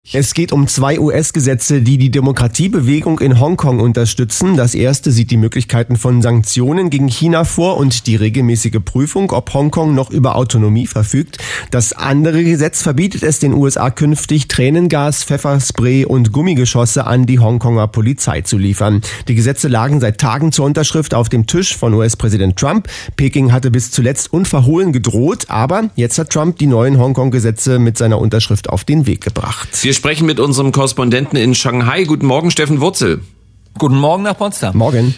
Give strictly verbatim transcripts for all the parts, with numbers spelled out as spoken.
Es geht um zwei U S-Gesetze, die die Demokratiebewegung in Hongkong unterstützen. Das erste sieht die Möglichkeiten von Sanktionen gegen China vor und die regelmäßige Prüfung, ob Hongkong noch über Autonomie verfügt. Das andere Gesetz verbietet es den U S A künftig, Tränengas, Pfefferspray und Gummigeschosse an die Hongkonger Polizei zu liefern. Die Gesetze lagen seit Tagen zur Unterschrift auf dem Tisch von U S-Präsident Trump. Peking hatte bis zuletzt unverhohlen gedroht, aber jetzt hat Trump die neuen Hongkong-Gesetze mit seiner Unterschrift auf den Weg gebracht. Wir sprechen mit unserem Korrespondenten in Shanghai. Guten Morgen, Steffen Wurzel. Guten Morgen nach Potsdam. Morgen.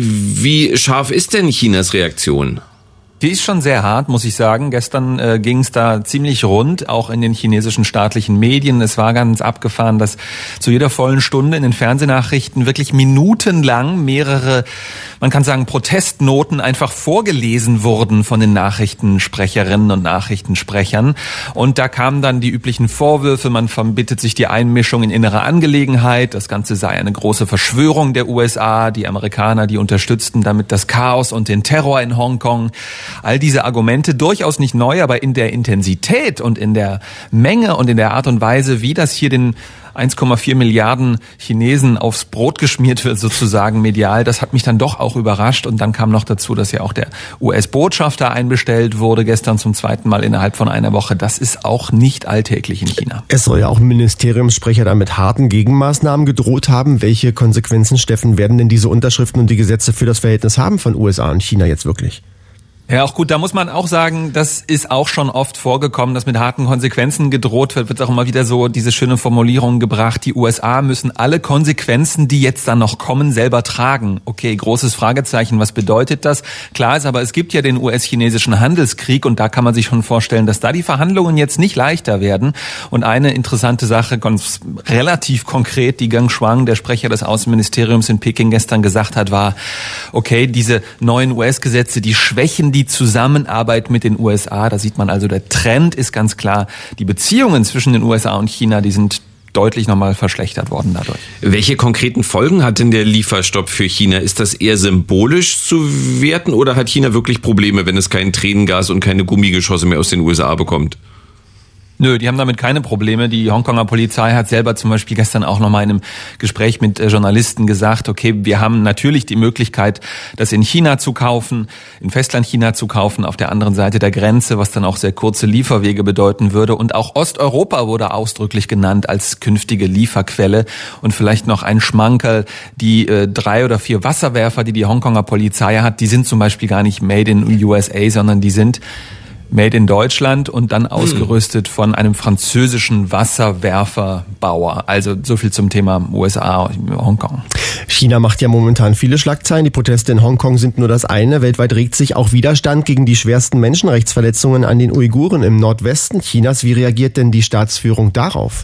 Wie scharf ist denn Chinas Reaktion? Die ist schon sehr hart, muss ich sagen. Gestern äh, ging es da ziemlich rund, auch in den chinesischen staatlichen Medien. Es war ganz abgefahren, dass zu jeder vollen Stunde in den Fernsehnachrichten wirklich minutenlang mehrere, man kann sagen, Protestnoten einfach vorgelesen wurden von den Nachrichtensprecherinnen und Nachrichtensprechern. Und da kamen dann die üblichen Vorwürfe, man verbittet sich die Einmischung in innere Angelegenheit. Das Ganze sei eine große Verschwörung der U S A. Die Amerikaner, die unterstützten damit das Chaos und den Terror in Hongkong. All diese Argumente, durchaus nicht neu, aber in der Intensität und in der Menge und in der Art und Weise, wie das hier den eins Komma vier Milliarden Chinesen aufs Brot geschmiert wird, sozusagen medial, das hat mich dann doch auch überrascht. Und dann kam noch dazu, dass ja auch der U S-Botschafter einbestellt wurde, gestern zum zweiten Mal innerhalb von einer Woche. Das ist auch nicht alltäglich in China. Es soll ja auch ein Ministeriumssprecher da mit harten Gegenmaßnahmen gedroht haben. Welche Konsequenzen, Steffen, werden denn diese Unterschriften und die Gesetze für das Verhältnis haben von U S A und China jetzt wirklich? Ja, auch gut, da muss man auch sagen, das ist auch schon oft vorgekommen, dass mit harten Konsequenzen gedroht wird, wird auch immer wieder so diese schöne Formulierung gebracht, die U S A müssen alle Konsequenzen, die jetzt dann noch kommen, selber tragen. Okay, großes Fragezeichen, was bedeutet das? Klar ist aber, es gibt ja den U S-chinesischen Handelskrieg und da kann man sich schon vorstellen, dass da die Verhandlungen jetzt nicht leichter werden. Und eine interessante Sache, ganz relativ konkret, die Geng Shuang, der Sprecher des Außenministeriums in Peking gestern gesagt hat, war, okay, diese neuen U S-Gesetze, die schwächen die Die Zusammenarbeit mit den U S A, da sieht man also, der Trend ist ganz klar, die Beziehungen zwischen den U S A und China, die sind deutlich nochmal verschlechtert worden dadurch. Welche konkreten Folgen hat denn der Lieferstopp für China? Ist das eher symbolisch zu werten oder hat China wirklich Probleme, wenn es kein Tränengas und keine Gummigeschosse mehr aus den U S A bekommt? Nö, die haben damit keine Probleme. Die Hongkonger Polizei hat selber zum Beispiel gestern auch noch mal in einem Gespräch mit Journalisten gesagt, okay, wir haben natürlich die Möglichkeit, das in China zu kaufen, in Festlandchina zu kaufen, auf der anderen Seite der Grenze, was dann auch sehr kurze Lieferwege bedeuten würde. Und auch Osteuropa wurde ausdrücklich genannt als künftige Lieferquelle. Und vielleicht noch ein Schmankerl, die äh, drei oder vier Wasserwerfer, die die Hongkonger Polizei hat, die sind zum Beispiel gar nicht made in U S A, sondern die sind made in Deutschland und dann ausgerüstet von einem französischen Wasserwerferbauer. Also so viel zum Thema U S A und Hongkong. China macht ja momentan viele Schlagzeilen. Die Proteste in Hongkong sind nur das eine. Weltweit regt sich auch Widerstand gegen die schwersten Menschenrechtsverletzungen an den Uiguren im Nordwesten Chinas. Wie reagiert denn die Staatsführung darauf?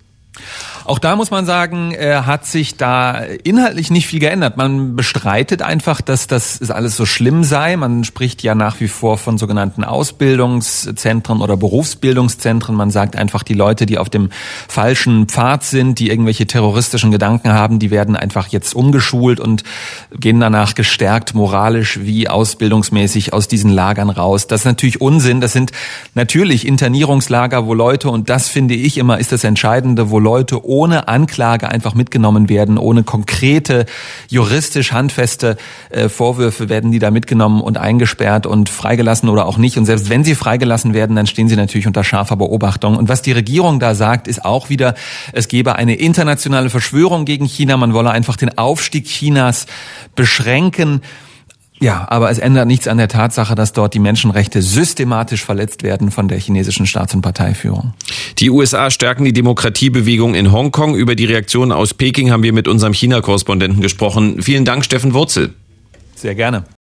Auch da muss man sagen, äh, hat sich da inhaltlich nicht viel geändert. Man bestreitet einfach, dass das alles so schlimm sei. Man spricht ja nach wie vor von sogenannten Ausbildungszentren oder Berufsbildungszentren. Man sagt einfach, die Leute, die auf dem falschen Pfad sind, die irgendwelche terroristischen Gedanken haben, die werden einfach jetzt umgeschult und gehen danach gestärkt moralisch wie ausbildungsmäßig aus diesen Lagern raus. Das ist natürlich Unsinn. Das sind natürlich Internierungslager, wo Leute, und das finde ich immer ist das Entscheidende, wo Leute ohne Anklage einfach mitgenommen werden, ohne konkrete, juristisch handfeste äh, Vorwürfe werden die da mitgenommen und eingesperrt und freigelassen oder auch nicht. Und selbst wenn sie freigelassen werden, dann stehen sie natürlich unter scharfer Beobachtung. Und was die Regierung da sagt, ist auch wieder, es gebe eine internationale Verschwörung gegen China. Man wolle einfach den Aufstieg Chinas beschränken. Ja, aber es ändert nichts an der Tatsache, dass dort die Menschenrechte systematisch verletzt werden von der chinesischen Staats- und Parteiführung. Die U S A stärken die Demokratiebewegung in Hongkong. Über die Reaktionen aus Peking haben wir mit unserem China-Korrespondenten gesprochen. Vielen Dank, Steffen Wurzel. Sehr gerne.